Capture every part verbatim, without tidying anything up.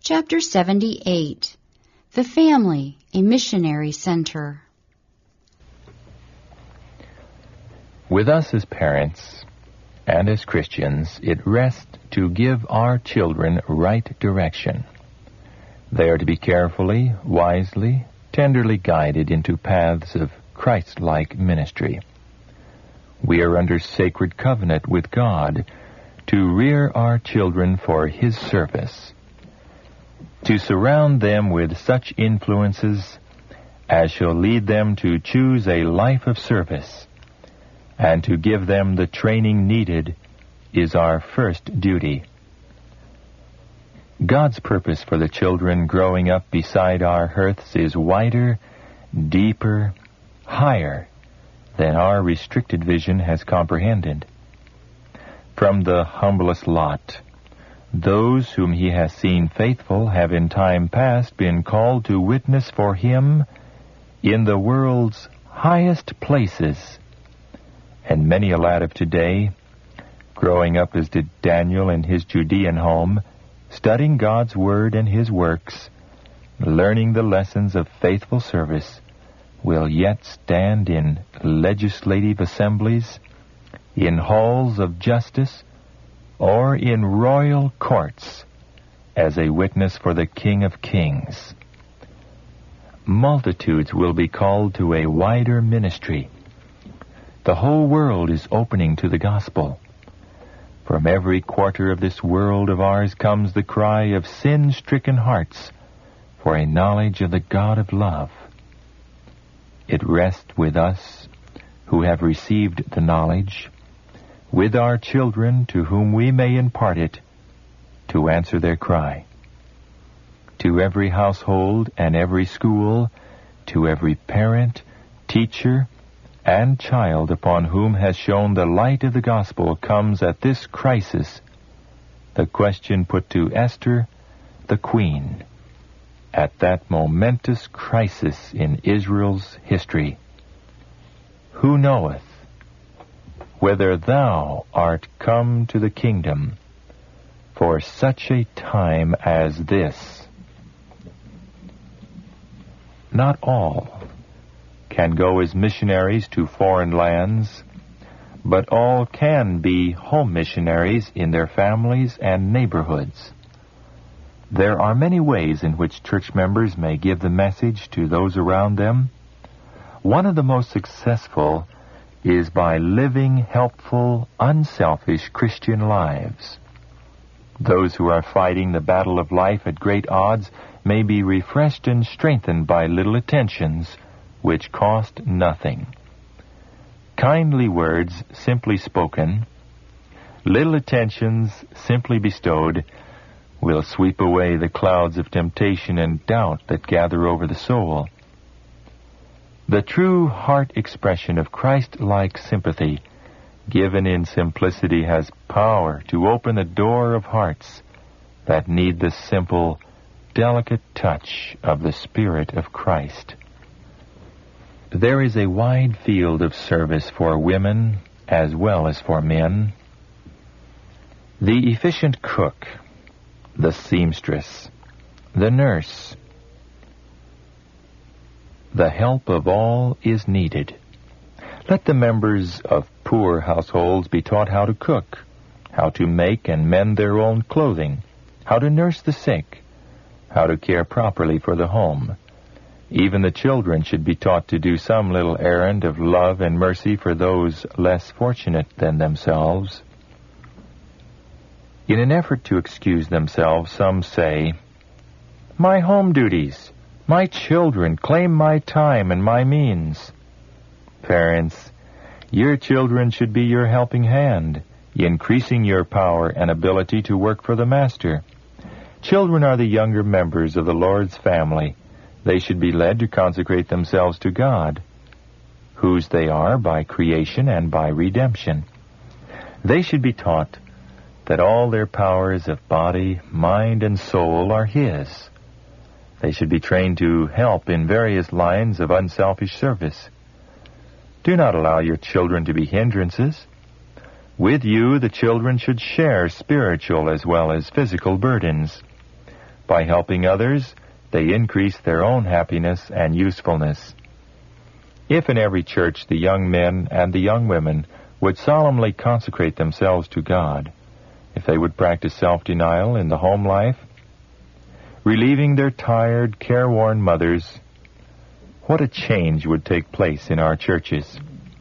Chapter seventy-eight. The Family, a Missionary Center. With us as parents and as Christians, it rests to give our children right direction. They are to be carefully, wisely, tenderly guided into paths of Christ-like ministry. We are under sacred covenant with God to rear our children for His service, to surround them with such influences as shall lead them to choose a life of service, and to give them the training needed is our first duty. God's purpose for the children growing up beside our hearths is wider, deeper, higher than our restricted vision has comprehended. From the humblest lot, those whom He has seen faithful have in time past been called to witness for Him in the world's highest places. And many a lad of today, growing up as did Daniel in his Judean home, studying God's Word and His works, learning the lessons of faithful service, will yet stand in legislative assemblies, in halls of justice, or in royal courts as a witness for the King of Kings. Multitudes will be called to a wider ministry. The whole world is opening to the gospel. From every quarter of this world of ours comes the cry of sin-stricken hearts for a knowledge of the God of love. It rests with us who have received the knowledge, with our children to whom we may impart it, to answer their cry. To every household and every school, to every parent, teacher, and child upon whom has shone the light of the gospel comes at this crisis the question put to Esther, the queen, at that momentous crisis in Israel's history. Who knoweth whether thou art come to the kingdom for such a time as this? Not all can go as missionaries to foreign lands, but all can be home missionaries in their families and neighborhoods. There are many ways in which church members may give the message to those around them. One of the most successful is by living helpful, unselfish Christian lives. Those who are fighting the battle of life at great odds may be refreshed and strengthened by little attentions which cost nothing. Kindly words simply spoken, little attentions simply bestowed, will sweep away the clouds of temptation and doubt that gather over the soul. The true heart expression of Christ-like sympathy, given in simplicity, has power to open the door of hearts that need the simple, delicate touch of the Spirit of Christ. There is a wide field of service for women as well as for men. The efficient cook, the seamstress, the nurse. The help of all is needed. Let the members of poor households be taught how to cook, how to make and mend their own clothing, how to nurse the sick, how to care properly for the home. Even the children should be taught to do some little errand of love and mercy for those less fortunate than themselves. In an effort to excuse themselves, some say, "My home duties, my children claim my time and my means." Parents, your children should be your helping hand, increasing your power and ability to work for the Master. Children are the younger members of the Lord's family. They should be led to consecrate themselves to God, whose they are by creation and by redemption. They should be taught that all their powers of body, mind, and soul are His. They should be trained to help in various lines of unselfish service. Do not allow your children to be hindrances. With you, the children should share spiritual as well as physical burdens. By helping others, they increase their own happiness and usefulness. If in every church the young men and the young women would solemnly consecrate themselves to God, if they would practice self-denial in the home life, relieving their tired, careworn mothers, what a change would take place in our churches.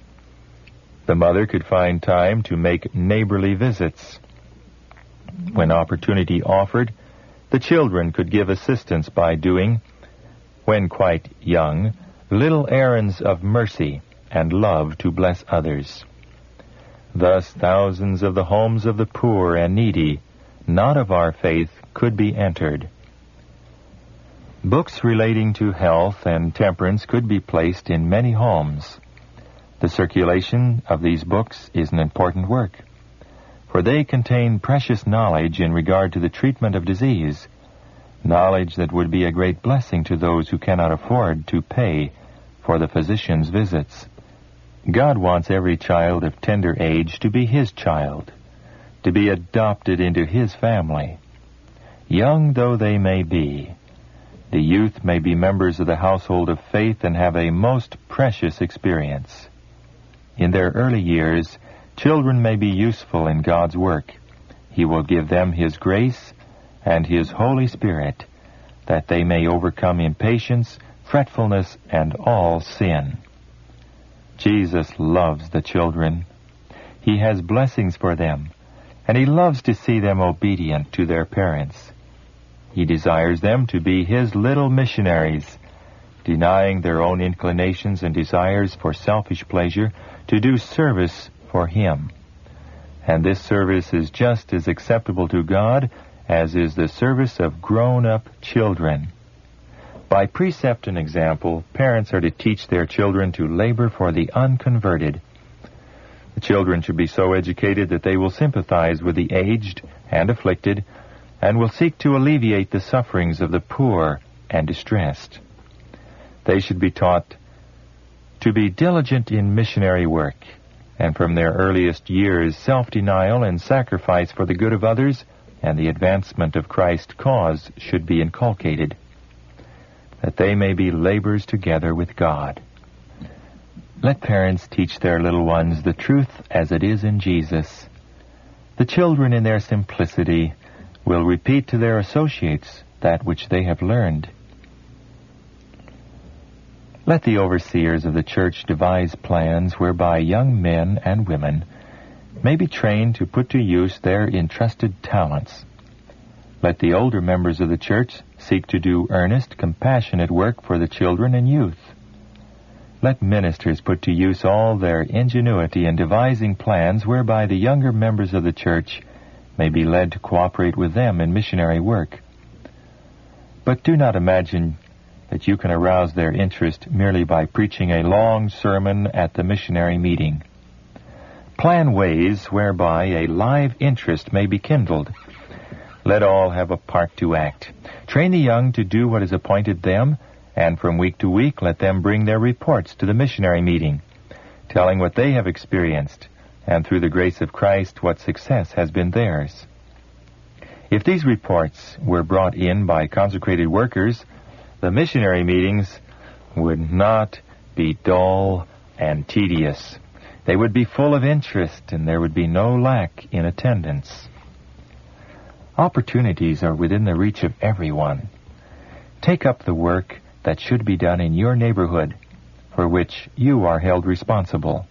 The mother could find time to make neighborly visits. When opportunity offered, the children could give assistance by doing, when quite young, little errands of mercy and love to bless others. Thus thousands of the homes of the poor and needy, not of our faith, could be entered. Books relating to health and temperance could be placed in many homes. The circulation of these books is an important work, for they contain precious knowledge in regard to the treatment of disease, knowledge that would be a great blessing to those who cannot afford to pay for the physician's visits. God wants every child of tender age to be His child, to be adopted into His family. Young though they may be, the youth may be members of the household of faith and have a most precious experience. In their early years, children may be useful in God's work. He will give them His grace and His Holy Spirit, that they may overcome impatience, fretfulness, and all sin. Jesus loves the children. He has blessings for them, and He loves to see them obedient to their parents. He desires them to be His little missionaries, denying their own inclinations and desires for selfish pleasure, to do service for Him. And this service is just as acceptable to God as is the service of grown-up children. By precept and example, parents are to teach their children to labor for the unconverted. The children should be so educated that they will sympathize with the aged and afflicted, and will seek to alleviate the sufferings of the poor and distressed. They should be taught to be diligent in missionary work, and from their earliest years self-denial and sacrifice for the good of others and the advancement of Christ's cause should be inculcated, that they may be laborers together with God. Let parents teach their little ones the truth as it is in Jesus. The children in their simplicity will repeat to their associates that which they have learned. Let the overseers of the church devise plans whereby young men and women may be trained to put to use their entrusted talents. Let the older members of the church seek to do earnest, compassionate work for the children and youth. Let ministers put to use all their ingenuity in devising plans whereby the younger members of the church may be led to cooperate with them in missionary work. But do not imagine that you can arouse their interest merely by preaching a long sermon at the missionary meeting. Plan ways whereby a live interest may be kindled. Let all have a part to act. Train the young to do what is appointed them, and from week to week let them bring their reports to the missionary meeting, telling what they have experienced, and through the grace of Christ what success has been theirs. If these reports were brought in by consecrated workers, the missionary meetings would not be dull and tedious. They would be full of interest, and there would be no lack in attendance. Opportunities are within the reach of everyone. Take up the work that should be done in your neighborhood, for which you are held responsible.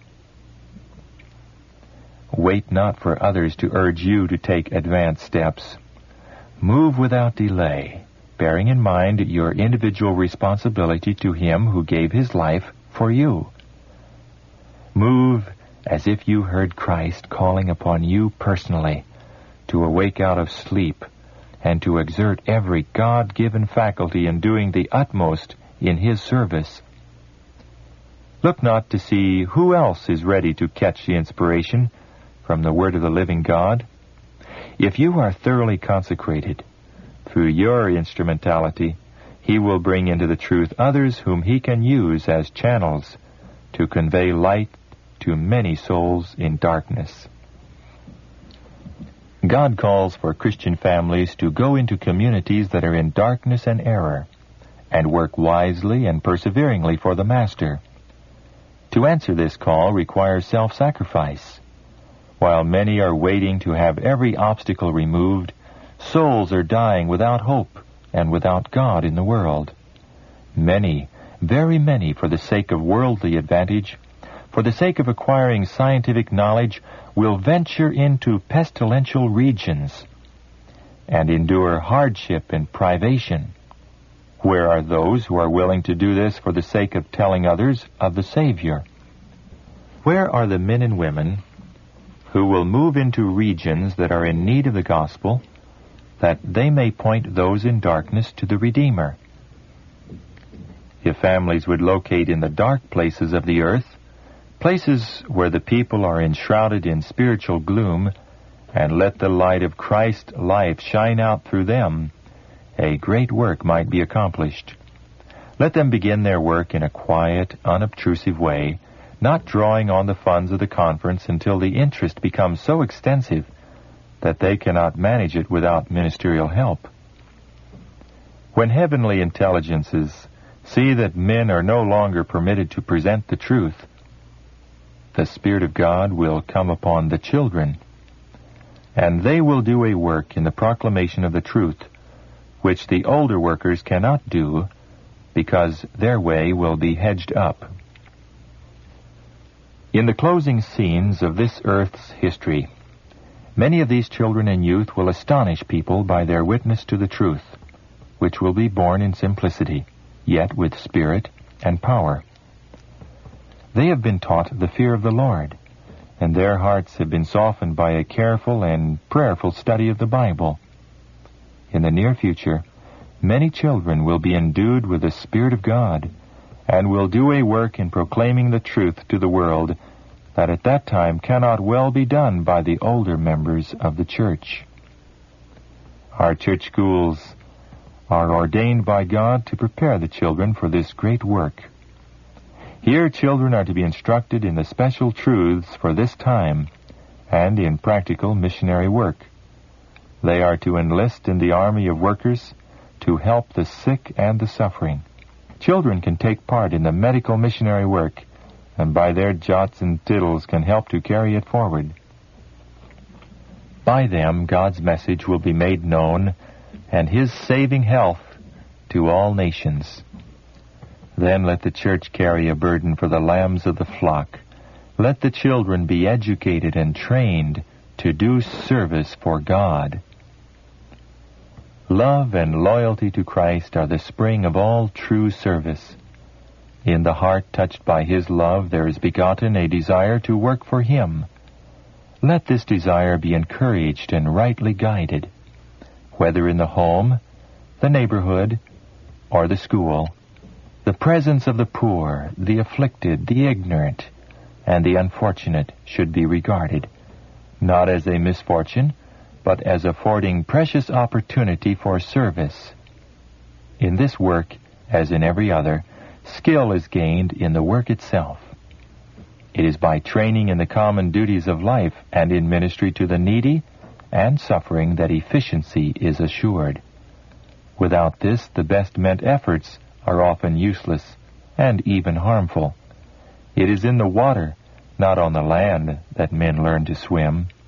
Wait not for others to urge you to take advanced steps. Move without delay, bearing in mind your individual responsibility to Him who gave His life for you. Move as if you heard Christ calling upon you personally to awake out of sleep and to exert every God-given faculty in doing the utmost in His service. Look not to see who else is ready to catch the inspiration from the Word of the living God. If you are thoroughly consecrated, through your instrumentality, He will bring into the truth others whom He can use as channels to convey light to many souls in darkness. God calls for Christian families to go into communities that are in darkness and error, and work wisely and perseveringly for the Master. To answer this call requires self-sacrifice. While many are waiting to have every obstacle removed, souls are dying without hope and without God in the world. Many, very many, for the sake of worldly advantage, for the sake of acquiring scientific knowledge, will venture into pestilential regions and endure hardship and privation. Where are those who are willing to do this for the sake of telling others of the Savior? Where are the men and women who will move into regions that are in need of the gospel, that they may point those in darkness to the Redeemer? If families would locate in the dark places of the earth, places where the people are enshrouded in spiritual gloom, and let the light of Christ's life shine out through them, a great work might be accomplished. Let them begin their work in a quiet, unobtrusive way, not drawing on the funds of the conference until the interest becomes so extensive that they cannot manage it without ministerial help. When heavenly intelligences see that men are no longer permitted to present the truth, the Spirit of God will come upon the children, and they will do a work in the proclamation of the truth, which the older workers cannot do, because their way will be hedged up. In the closing scenes of this earth's history, many of these children and youth will astonish people by their witness to the truth, which will be born in simplicity, yet with spirit and power. They have been taught the fear of the Lord, and their hearts have been softened by a careful and prayerful study of the Bible. In the near future, many children will be endued with the Spirit of God, and will do a work in proclaiming the truth to the world that at that time cannot well be done by the older members of the church. Our church schools are ordained by God to prepare the children for this great work. Here children are to be instructed in the special truths for this time and in practical missionary work. They are to enlist in the army of workers to help the sick and the suffering. Children can take part in the medical missionary work, and by their jots and tittles can help to carry it forward. By them, God's message will be made known, and His saving health to all nations. Then let the church carry a burden for the lambs of the flock. Let the children be educated and trained to do service for God. Love and loyalty to Christ are the spring of all true service. In the heart touched by His love there is begotten a desire to work for Him. Let this desire be encouraged and rightly guided, whether in the home, the neighborhood, or the school. The presence of the poor, the afflicted, the ignorant, and the unfortunate should be regarded, not as a misfortune, but as affording precious opportunity for service. In this work, as in every other, skill is gained in the work itself. It is by training in the common duties of life and in ministry to the needy and suffering that efficiency is assured. Without this, the best meant efforts are often useless and even harmful. It is in the water, not on the land, that men learn to swim.